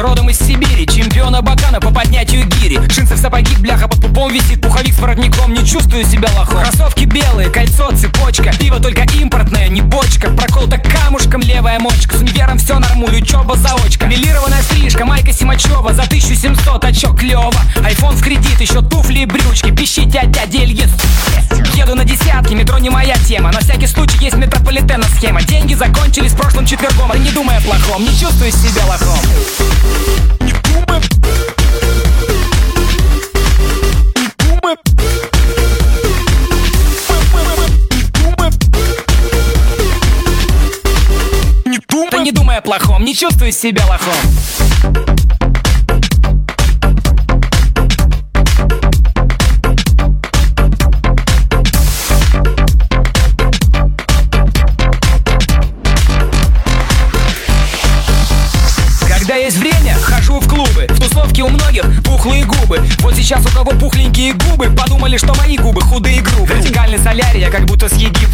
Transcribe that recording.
родом из Сибири, чемпиона Бакана по поднятию гири. Джинсы в сапоги, бляха под пупом висит, пуховик с воротником, не чувствую себя лохом. Кроссовки белые, кольцо, цепочка, пиво только импортное, не бочка. Проколота камушком левая мочка, с универом все нормуль, учеба заочка. Милированная стрижка, майка Симачева, за 1700, а чё клёво. Айфон в кредит, еще туфли и брючки, пищи дядя Дельец. Еду на десятки, метро не моя тема, на всякий случай есть метрополитена схема. Деньги закончились прошлым четвергом, а не думай о плохом, не чувствую себя лохом. Не думай. Да не думай о плохом, не чувствую себя лохом. Когда есть время, хожу в клубы. В тусовке у многих пухлые губы. Вот сейчас у кого пухленькие губы, подумали, что мои губы худые и грубые. Вертикальный солярий, я как будто с Египта.